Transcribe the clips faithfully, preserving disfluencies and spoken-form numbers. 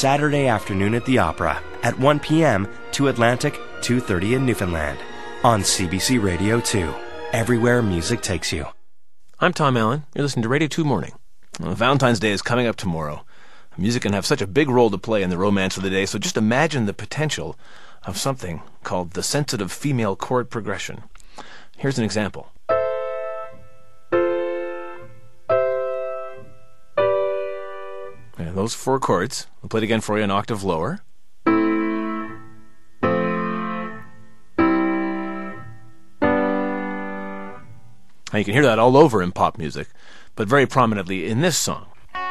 Saturday afternoon at the Opera at one p.m. to Atlantic, two thirty in Newfoundland. On C B C Radio two. Everywhere music takes you. I'm Tom Allen. You're listening to Radio two Morning. Well, Valentine's Day is coming up tomorrow. Music can have such a big role to play in the romance of the day, so just imagine the potential of something called the sensitive female chord progression. Here's an example. And those four chords. I'll play it again for you an octave lower. Now you can hear that all over in pop music, but very prominently in this song.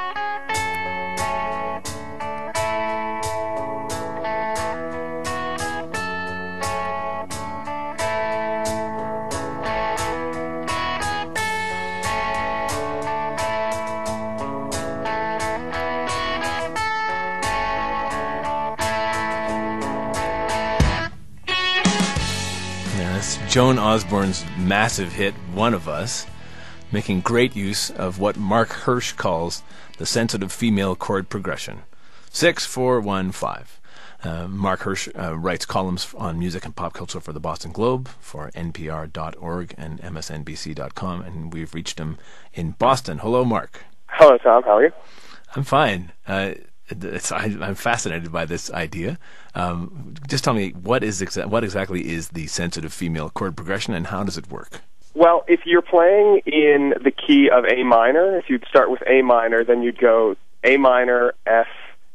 Joan Osborne's massive hit, One of Us, making great use of what Mark Hirsch calls the sensitive female chord progression. six four one five. Uh, Mark Hirsch uh, writes columns on music and pop culture for the Boston Globe, for N P R dot org and M S N B C dot com, and we've reached him in Boston. Hello, Mark. Hello, Tom. How are you? I'm fine. Uh, It's, I, I'm fascinated by this idea. Um, just tell me, what is exa- what exactly is the sensitive female chord progression, and how does it work? Well, if you're playing in the key of A minor, if you'd start with A minor, then you'd go A minor, F,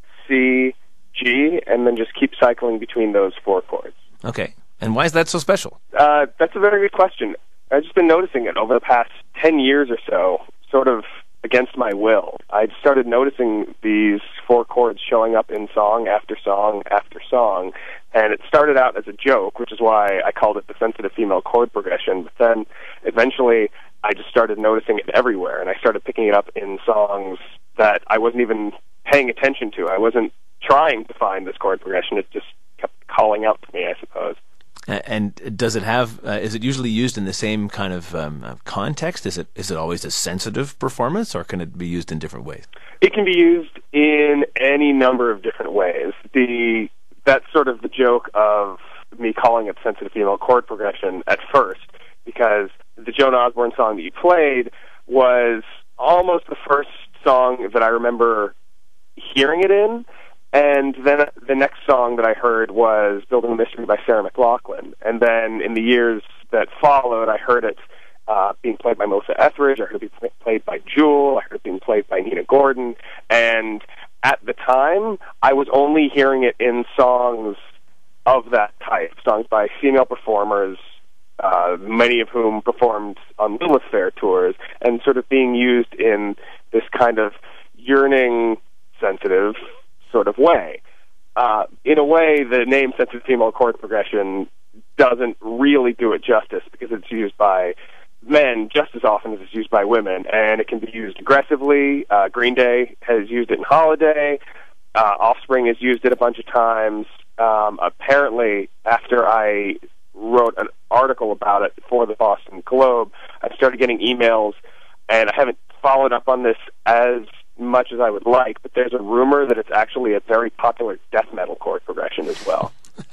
C, G, and then just keep cycling between those four chords. Okay. And why is that so special? Uh, that's a very good question. I've just been noticing it over the past ten years or so, sort of against my will. I started noticing these four chords showing up in song after song after song, and it started out as a joke, which is why I called it the sensitive female chord progression, but then eventually I just started noticing it everywhere, and I started picking it up in songs that I wasn't even paying attention to. I wasn't trying to find this chord progression. It just kept calling out to me, I suppose. And does it have? Uh, is it usually used in the same kind of um, context? Is it is it always a sensitive performance, or can it be used in different ways? It can be used in any number of different ways. The that's sort of the joke of me calling it sensitive female chord progression at first, because the Joan Osborne song that you played was almost the first song that I remember hearing it in. And then the next song that I heard was Building a Mystery by Sarah McLachlan. And then in the years that followed, I heard it uh, being played by Melissa Etheridge, I heard it being played by Jewel, I heard it being played by Nina Gordon. And at the time, I was only hearing it in songs of that type, songs by female performers, uh, many of whom performed on Lilith Fair tours, and sort of being used in this kind of yearning, sensitive sort of way. Uh, in a way, the name sensitive female chord progression doesn't really do it justice, because it's used by men just as often as it's used by women, and it can be used aggressively. Uh, Green Day has used it in Holiday. Uh, Offspring has used it a bunch of times. Um, apparently, after I wrote an article about it for the Boston Globe, I started getting emails, and I haven't followed up on this as much as I would like, but there's a rumor that it's actually a very popular death metal chord progression as well.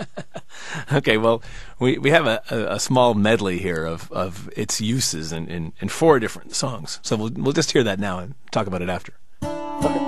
Okay, well, we, we have a, a, a small medley here of, of its uses in, in, in four different songs. So we'll we'll just hear that now and talk about it after. Okay.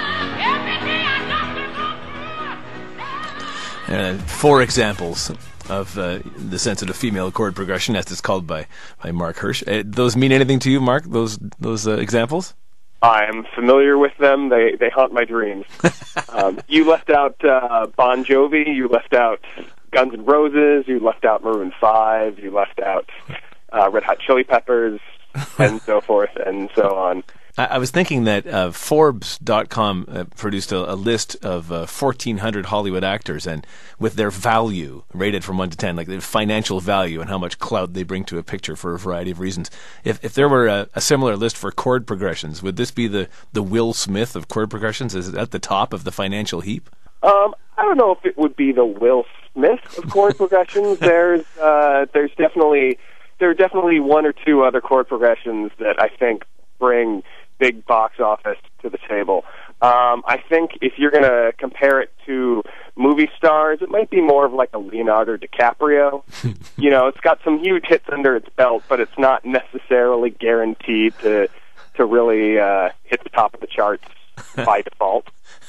Uh, four examples of uh, the sensitive female chord progression, as it's called by, by Mark Hirsch. Uh, those mean anything to you, Mark, those those uh, examples? I am familiar with them. They they haunt my dreams. um, you left out uh, Bon Jovi. You left out Guns N' Roses. You left out Maroon five. You left out uh, Red Hot Chili Peppers, and so forth and so on. I, I was thinking that uh, Forbes dot com uh, produced a, a list of uh, fourteen hundred Hollywood actors, and with their value rated from one to ten, like their financial value and how much clout they bring to a picture for a variety of reasons. If if there were a, a similar list for chord progressions, would this be the, the Will Smith of chord progressions? Is it at the top of the financial heap? Um, I don't know if it would be the Will Smith of chord progressions. There's uh, there's definitely there are definitely one or two other chord progressions that I think bring big box office to the table. Um, I think if you're going to compare it to movie stars, it might be more of like a Leonardo DiCaprio. You know, it's got some huge hits under its belt, but it's not necessarily guaranteed to to really uh, hit the top of the charts by default.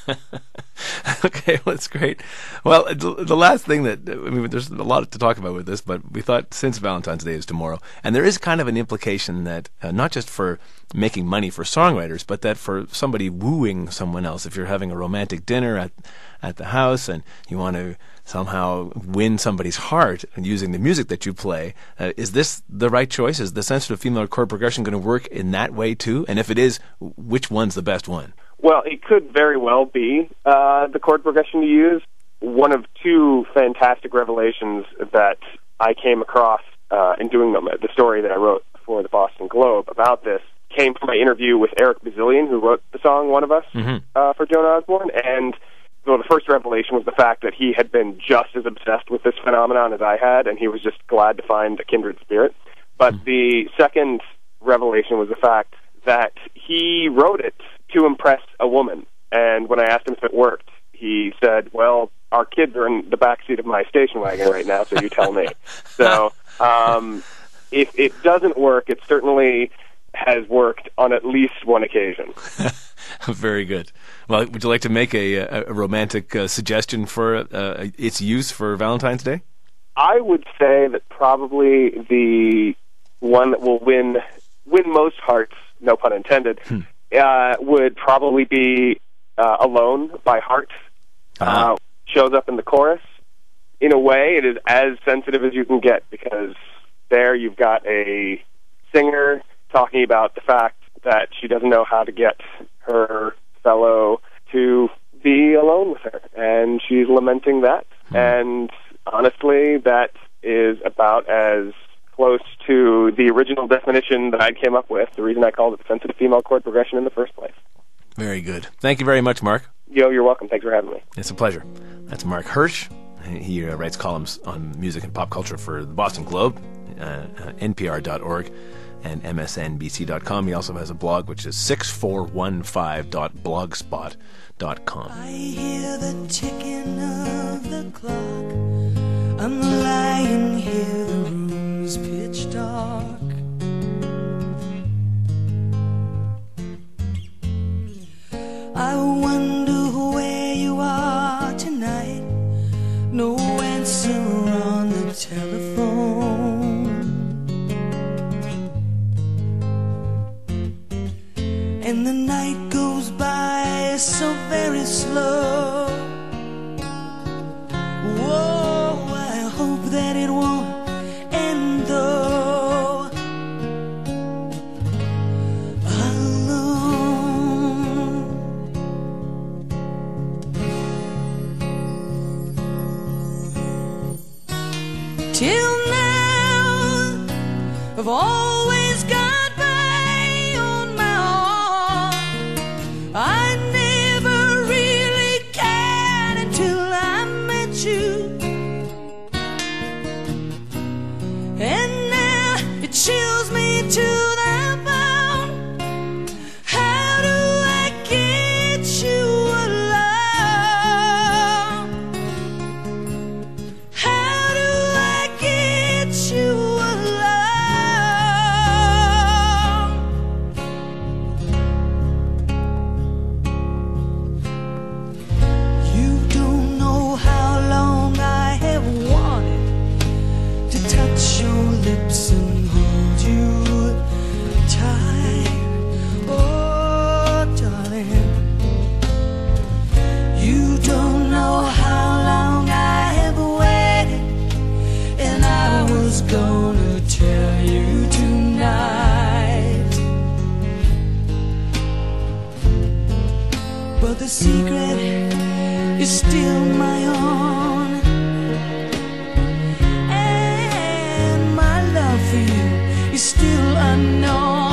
Okay, well, that's great. Well, the last thing that, I mean, there's a lot to talk about with this, but we thought since Valentine's Day is tomorrow, and there is kind of an implication that uh, not just for making money for songwriters, but that for somebody wooing someone else, if you're having a romantic dinner at at the house and you want to somehow win somebody's heart using the music that you play, uh, is this the right choice? Is the sensitive female chord progression going to work in that way too? And if it is, which one's the best one? Well, it could very well be uh, the chord progression to use. One of two fantastic revelations that I came across uh, in doing them, the story that I wrote for the Boston Globe about this, came from my interview with Eric Bazillion, who wrote the song One of Us mm-hmm. uh, for Joan Osborne. And well, the first revelation was the fact that he had been just as obsessed with this phenomenon as I had, and he was just glad to find a kindred spirit. But mm-hmm. the second revelation was the fact that he wrote it to impress a woman. And when I asked him if it worked, he said, well, our kids are in the backseat of my station wagon right now, so you tell me. So um, if it doesn't work, it certainly has worked on at least one occasion. Very good. Well, would you like to make a, a romantic uh, suggestion for uh, its use for Valentine's Day? I would say that probably the one that will win win most hearts, no pun intended, hmm. uh, would probably be uh, Alone by Heart. Uh-huh. Uh, shows up in the chorus. In a way, it is as sensitive as you can get, because there you've got a singer talking about the fact that she doesn't know how to get her fellow to be alone with her, and she's lamenting that. Hmm. And honestly, that is about as close to the original definition that I came up with, the reason I called it the sensitive female chord progression in the first place. Very good. Thank you very much, Mark. Yo, you're welcome. Thanks for having me. It's a pleasure. That's Mark Hirsch. He uh, writes columns on music and pop culture for the Boston Globe, uh, uh, N P R dot org, and M S N B C dot com. He also has a blog, which is six four one five dot blogspot dot com. I hear the ticking of the clock. I'm lying here, the room's pitch dark. I wonder where you are tonight. No answer on the telephone. And the night goes by so very slow. Whoa, I hope that it won't end though. Alone. Till now, I've always got by on my own. I never really cared until I met you. And now it chills me to the bone. How do I get you alone? How do I get you alone? You don't know how long I have wanted gonna tell you tonight, but the secret is still my own, and my love for you is still unknown.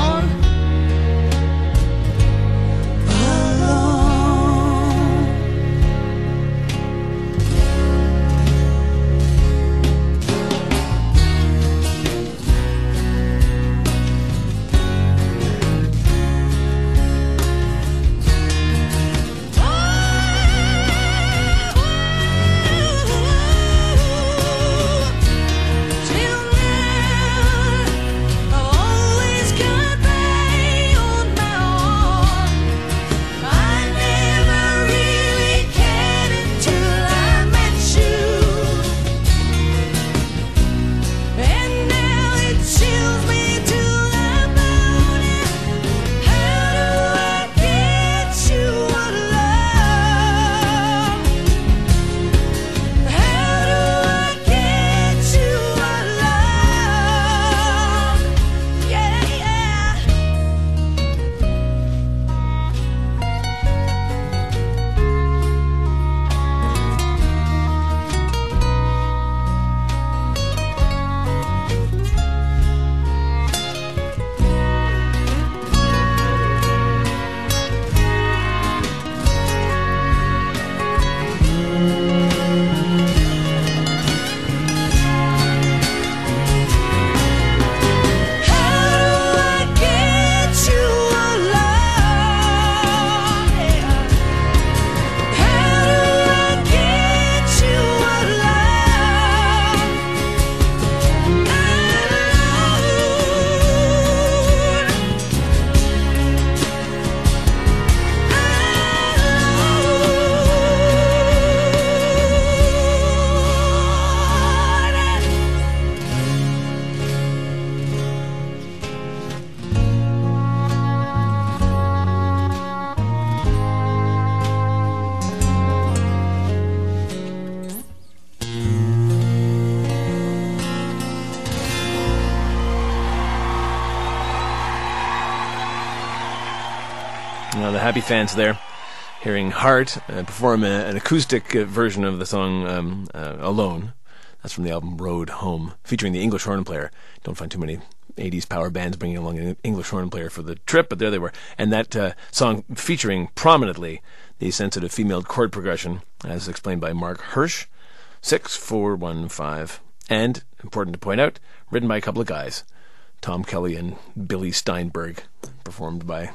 Now, the happy fans there, hearing Heart uh, perform a, an acoustic uh, version of the song um, uh, Alone. That's from the album Road Home, featuring the English horn player. Don't find too many eighties power bands bringing along an English horn player for the trip, but there they were. And that uh, song featuring prominently the sensitive female chord progression, as explained by Mark Hirsch, six four one five. And, important to point out, written by a couple of guys, Tom Kelly and Billy Steinberg, performed by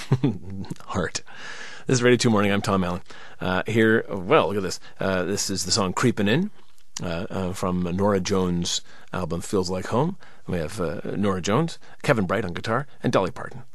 Heart. This is Radio two Morning. I'm Tom Allen. Uh, here, well, look at this. Uh, this is the song Creepin' In uh, uh, from Nora Jones' album Feels Like Home. We have uh, Nora Jones, Kevin Bright on guitar, and Dolly Parton